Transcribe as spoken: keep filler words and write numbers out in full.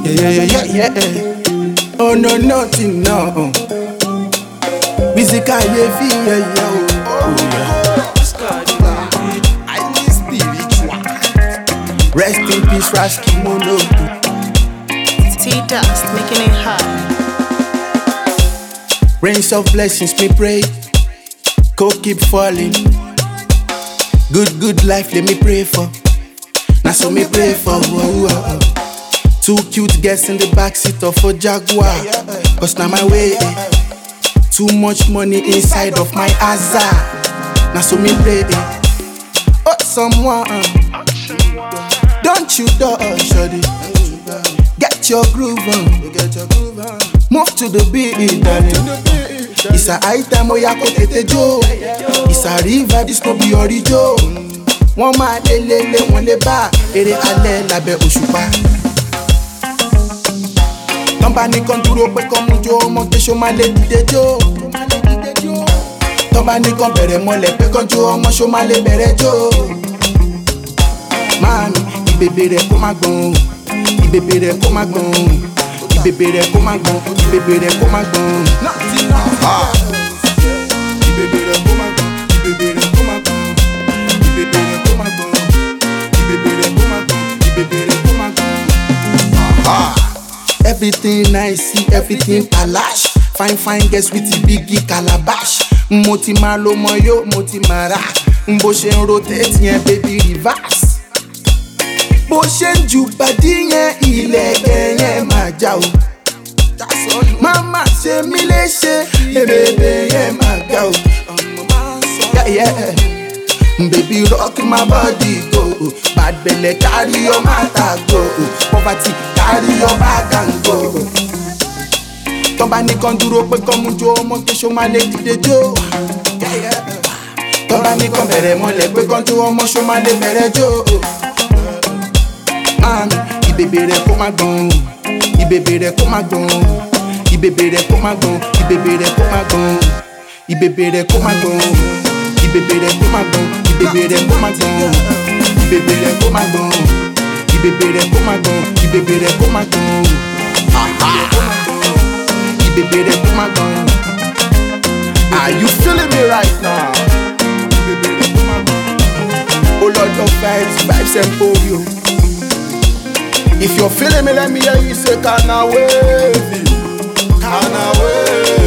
Yeah, yeah, yeah, yeah. Oh no, nothing, no. Music I feel, yeah, yeah. Oh yeah. I need spiritual. Rest in peace, Raski Mono. T-Dust, making it hot. Rains of blessings, me pray. Coke keep falling. Good, good life, let me pray for. Now so me pray for. Whoa, whoa. Two cute girls in the backseat of a Jaguar. Cause now my way. Too much money inside of my Azar. Now so me pray. Oh, someone. Don't you dodge, shawty. Get your groove on. Move to the beat, darling. It's a high time, oh ya kote te jo. It's a river, this no be orijo. One ma le le le, one le ba. Ere ale lábẹ́ òṣùpá. Tọ́ba nìkan dúró pé kọ́ mú jó, ọmọ kéṣó má lè dìde jó. Tọ́ba nìkan bẹ̀rẹ̀ mọ́lẹ̀ pé kọ́ jó, ọmọ ṣó má lè bẹ̀rẹ̀ jó. Máàmì, ìbèbè rẹ̀ kó má gbọ̀n. Ìbèbè rẹ̀ kó má gbọ̀n. Ìbèbè rẹ̀ kó má gbọ̀n. Ìbèbè rẹ̀ kó má gbọ̀n. Ìbèbè rẹ̀ kó má gbọ̀n. Ìbèbè rẹ̀ kó má gbọ̀n. Ìbèbè rẹ̀ kó má gbọ̀n. Ìbèbè rẹ̀ kó má gbọ̀n. Ìbèbè rẹ̀ kó má gbọ̀n. Everything I see, everything palash. Fine, fine girls with the biggie calabash. Mo ti máa lo mọ yó, mo ti máa rà. Bó ṣe ń rotate yẹn, baby reverse. Bó ṣe ń ju bàdí yẹn, ilẹ̀kẹ̀ yẹn máa já o. Mama ṣe mí léṣe, ebèbè yẹn máa ga o. Yeah, yeah. Baby rock my body go. Bad belle carry your matter go. Poverty carry your bag and go. Tọ́ba nìkan dúró pé kọ́ mú jó, ọmọ kéṣó má lè dìde jó. Tọ́ba nìkan bẹ̀rẹ̀ mọ́lẹ̀ pé kọ́ jó, ọmọ ṣó má lè bẹ̀rẹ̀ jó. Mami, ìbèbè rẹ̀ kó má gbọ̀n. Ìbèbè rẹ̀ kó má gbọ̀n. Ìbèbè rẹ̀ kó má gbọ̀n. Ìbèbè rẹ̀ kó má gbọ̀n. Ìbèbè rẹ̀ kó má gbọ̀n. Ìbèbè rẹ̀ kó má gbọ̀n. Ìbèbè rẹ̀ kó má gbọ̀n. Ìbèbè rẹ̀ kó má gbọ̀n. Ìbèbè rẹ̀ kó má gbọ̀n. Ìbèbè rẹ̀ kó má gbọ̀n. Ìbèbè rẹ̀ kó má gbọ̀n. Are you feeling me right now? Ìbèbè rẹ̀ kó má gbọ̀n. Oh Lord of vibes, vibes and polio. If you're feeling me, let me hear you say, can I wave? Can I wave?